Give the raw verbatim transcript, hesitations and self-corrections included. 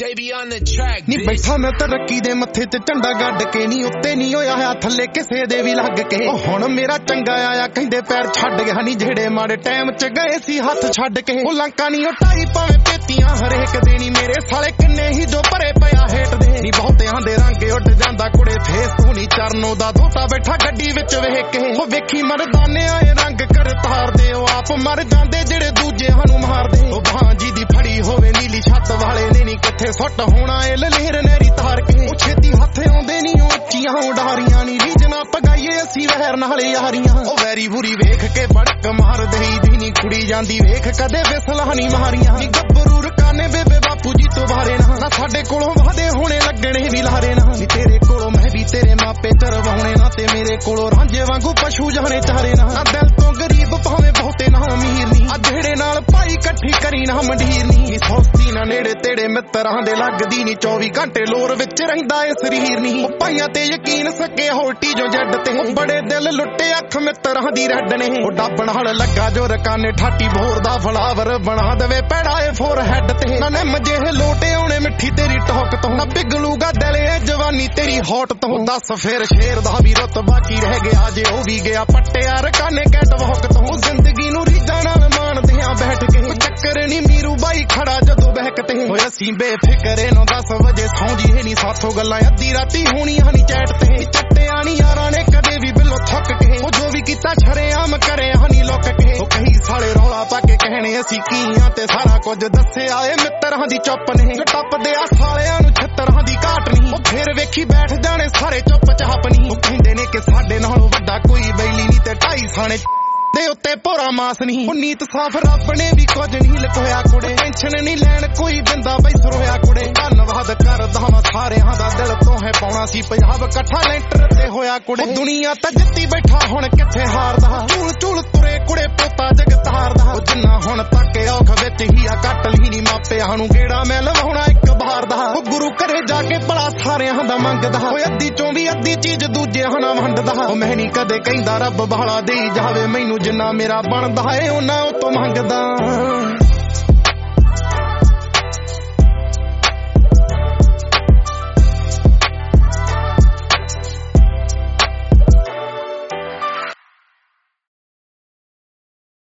ਨੀ ਬੈਠਾ ਮੈਂ ਤਰੱਕੀ ਦੇ ਮੱਥੇ ਤੇ ਝੰਡਾ ਗੱਡ ਕੇ ਨੀ ਉੱਤੇ ਨੀ ਹੋਇਆ ਹੋਇਆ ਥੱਲੇ ਕਿਸੇ ਦੇ ਵੀ ਲੱਗ ਕੇ ਉਹ ਹੁਣ ਮੇਰਾ ਚੰਗਾ ਆਇਆ ਕਹਿੰਦੇ ਪੈਰ ਛੱਡ ਗਿਆ ਨੀ ਜਿਹੜੇ ਮਾੜੇ ਟਾਈਮ ਚ ਗਏ ਸੀ ਹੱਥ ਛੱਡ ਕੇ ਉਹ ਲੰਕਾ ਨੀ ਉਟਾਈ ਭਾਵੇਂ ਪੇਤੀਆਂ ਹਰੇਕ ਦੇ ਨੀ ਮੇਰੇ ਸਾਲੇ ਕਿੰਨੇ ਹੀ ਜੋ ਭਰੇ ਪਿਆ ਹੇਠ ਦੇ ਨੀ ਬਹੁਤਿਆਂ ਦੇ ਰੰਗ ਉੱਡ ਜਾਂਦਾ ਕੁੜੇ ਫੇਸ ਤੂੰ ਨੀ ਚਰਨੋਂ ਦਾ ਦੋਤਾ ਬੈਠਾ ਗੱਡੀ ਵਿੱਚ ਵੇਖ ਕੇ ਉਹ ਵੇਖੀ ਮਰਦਾਨੇ ਆਏ ਰੰਗ ਕਰ ਤਾਰਦੇ ਉਹ ਆਪ ਮਰ ਜਾਂਦੇ ਜਿਹੜੇ ਦੂਜੇ ਸਾਨੂੰ ਮਾਰਦੇ ਉਹ ਭਾਂਜੀ ਦੀ ਫੜੀ ਹੋਵੇ ਨੀਲੀ ਛੱਤ ਵਾਲੇ ਨੇ ਨੀ ਕਿੱਥੇ ਸੁੱਟ ਹੋਣਾ ਏ ਲਲੇਰ ਨਹਿਰੀ ਤਾਰ ਕੇ ਉਹ ਛੇਤੀ ਹੱਥ ਆਉਂਦੇ ਨੀ ਉਹ ਉੱਚੀਆਂ ਉਡਾਰੀਆਂ ਨੀ ਰੀਜਨਾ ਪਗਾਈਏ ਅਸੀਂ ਵਹਿਰ ਨਾਲ ਯਾਰੀਆਂ ਉਹ ਵੈਰੀ ਬੁਰੀ ਵੇਖ ਕੇ ਬੜਕ ਮਾਰ ਦੇਈ ਦੀ ਨੀ ਕੁੜੀ ਜਾਂਦੀ ਵੇਖ ਕਦੇ ਵਿਸਲਾਂ ਨੀ ਮਾਰੀਆਂ ਨੀ ਗੱਭਰੂ ਰਕਾਨੇ ਬੇਬੇ ਬਾਪੂ ਜੀ ਤੋਂ ਬਾਰੇ ਨਾ ਨਾ ਸਾਡੇ ਕੋਲੋਂ ਵਾਦੇ ਹੋਣੇ ਲੱਗਣੇ ਵੀ ਲਾਰੇ ਨਾ ਨੀ ਤੇਰੇ ਕੋਲੋਂ ਮੈਂ ਵੀ ਤੇਰੇ ਮਾਪੇ ਚਰਵਾਉਣੇ ਨਾ ਤੇ ਮੇਰੇ ਕੋਲੋਂ ਰਾਂਝੇ ਵਾਂਗੂ ਪਸ਼ੂ ਜਾਣੇ ਚਾਰੇ ਨਾ ਦਿਲ ਤੋਂ ਗਰੀਬ ਭਾਵੇਂ ਬਹੁਤੇ ਨਾ ਅਮੀਰ ਨੀ ਆ ਜਿਹੜੇ ਨਾਲ ਭਾਈ ਇਕੱਠੀ ਕਰੀ ਨਾ ਮੰਡੀਰ ਨੀ ਸੌਸਤੀ ਨਾ ਨੇੜੇ ਤੇੜੇ ਮਿੱਤਰਾਂ ਦੇ ਲੱਗਦੀ ਨੀ ਚੌਵੀ ਘੰਟੇ ਲੋਰ ਵਿੱਚ ਰਹਿੰਦਾ ਏ ਸਰੀਰ ਨੀ ਉਹ ਭਾਈਆਂ ਤੇ ਯਕੀਨ ਸਕੇ ਹੋਟੀ ਜੋ ਜੱਡ ਤੇ ਬੜੇ ਦਿਲ ਲੁੱਟੇ ਅੱਖ ਮਿੱਤਰਾਂ ਦੀ ਰੱਡ ਨੇ ਉਹ ਡੱਬ ਨਾਲ ਲੱਗਾ ਜੋ ਰਕਾਨੇ ਠਾਟੀ ਭੋਰ ਦਾ ਫਲਾਵਰ ਬਣਾ ਦੇਵੇ ਪੈੜਾ ਏ ਫੋਰ ਹੈਡ ਤੇ ਨਾ ਨਿੰਮ ਜਿਹੇ ਲੋਟੇ ਆਉਣੇ ਮਿੱਠੀ ਤੇਰੀ ਟੋਕ ਤੋਂ ਨਾ ਪਿਗਲੂਗਾ ਦਿਲ ਏ ਜਵਾਨੀ ਤੇਰੀ ਹੌਟ ਤੋਂ ਦੱਸ ਫੇਰ ਸ਼ੇਰ ਦਾ ਵੀ ਰੁੱਤ ਬਾਕੀ ਰਹਿ ਗਿਆ ਜੇ ਉਹ ਵੀ ਗਿਆ ਪੱਟਿਆ ਰਕਾਨੇ ਕੈਟ ਵੋਕ ਤੋਂ ਜ਼ਿੰਦਗੀ ਨੂੰ ਰੀਝਾਂ ਨਾਲ ਮਾਣਦੇ ਆ ਬੈਠ ਕੇ ਚੱਕਰ ਨੀ ਮੀਰੂ ਬਾਈ ਖੜਾ ਜਦੋਂ ਬਹਿਕ ਤੇ ਹੋਏ ਅਸੀਂ ਬੇਫਿਕਰੇ ਨੂੰ ਦਸ ਵਜੇ ਸੌਂਜੀ ਹੈ ਨੀ ਸਾਥੋਂ ਗੱਲਾਂ ਅੱਧੀ ਰਾਤੀ ਹੋਣੀਆਂ ਨੀ ਚੈਟ ਤੇ ਚੱਟਿਆ ਨੀ ਯਾਰਾਂ ਨੇ ਕਦੇ ਵੀ ਬਿੱਲੋ ਥੱਕ ਕੇ ਉਹ ਜੋ ਵੀ ਕੀਤਾ ਛਰੇਆਮ ਕਰੇ ਹਨੀ ਲੁੱਕ ਕੇ ਉਹ ਕਹੀ ਸਾਲੇ ਰੌਲਾ ਪਾ ਕੇ ਕਹਿਣੇ ਅਸੀਂ ਕੀ ਆ ਤੇ ਸਾਰਾ ਕੁਝ ਦੱਸਿਆ ਏ ਮਿੱਤਰਾਂ ਦੀ ਚੁੱਪ ਨੇ ਟੱਪਦੇ ਆ ਸਾਲਿਆਂ ਨੂੰ ਛੱਤਰਾਂ ਦੀ ਘਾਟ ਨਹੀਂ ਉਹ ਫੇਰ ਵੇਖੀ ਬੈਠ ਜਾਣੇ ਸਾਰੇ ਚੁੱਪ ਚਾਪ ਨਹੀਂ ਉਹ ਕਹਿੰਦੇ ਨੇ ਕਿ ਸਾਡੇ ਨਾਲੋਂ ਵੱਡਾ ਕੋਈ ਬੈਲੀ ਨਹੀਂ ਤੇ ਢਾਈ ਸਾਣੇ ਦੇ ਉੱਤੇ ਭੋਰਾ ਮਾਸ ਨਹੀਂ ਉਹ ਨੀਤ ਸਾਫ ਰੱਬ ਨੇ ਵੀ ਕੁਝ ਨਹੀਂ ਲਕੋਇਆ ਕੁੜੇ ਟੈਨਸ਼ਨ ਨਹੀਂ ਲੈਣ ਕੋਈ ਦਿੰਦਾ ਬਈ ਸਰੋਇਆ ਕੁੜੇ ਧੰਨਵਾਦ ਕਰਦਾ ਹਾਂ ਸਾਰਿਆਂ ਦਾ ਦਿਲ ਤੋਂ ਹੈ ਪਾਉਣਾ ਸੀ ਪੰਜਾਬ ਇਕੱਠਾ ਲੈਂਟਰ ਤੇ ਹੋਇਆ ਕੁੜੇ ਦੁਨੀਆ ਤਾਂ ਜਿੱਤੀ ਬੈਠਾ ਹੁਣ ਕਿੱਥੇ ਹਾਰਦਾ ਝੂਲ ਝੂਲ ਤੁਰੇ ਕੁੜੇ ਪੋਤਾ ਜਗਤਾਰ ਦਾ ਉਹ ਜਿੰਨਾ ਹੁਣ ਤੱਕ ਔਖ ਵਿੱਚ ਹੀ ਆ ਕੱਟ ਲਈ ਨੀ ਮਾਪਿਆਂ ਨੂੰ ਗੇੜਾ ਮੈਂ ਲਵਾਉਣਾ ਇੱਕ ਬਾਰ ਦਾ ਉਹ ਗੁਰੂ ਘਰੇ ਜਾ ਕੇ ਭਲਾ ਸਾਰਿਆਂ ਦਾ ਮੰਗਦਾ ਓਏ ਅੱਧੀ ਚੋਂ ਵੀ ਅੱਧੀ ਚੀਜ਼ ਦੂਜਿਆਂ ਨਾਲ ਵੰਡਦਾ ਉਹ ਮੈਂ ਨਹੀਂ ਕਦੇ ਕਹਿੰਦਾ ਰੱਬ ਬਾਲਾ ਦੇਈ ਜਾਵੇ ਮੈਨੂੰ ਜਿੰਨਾ ਮੇਰਾ ਬਣਦਾ ਏ ਉਹਨਾਂ ਉਹ ਤੋਂ ਮੰਗਦਾ।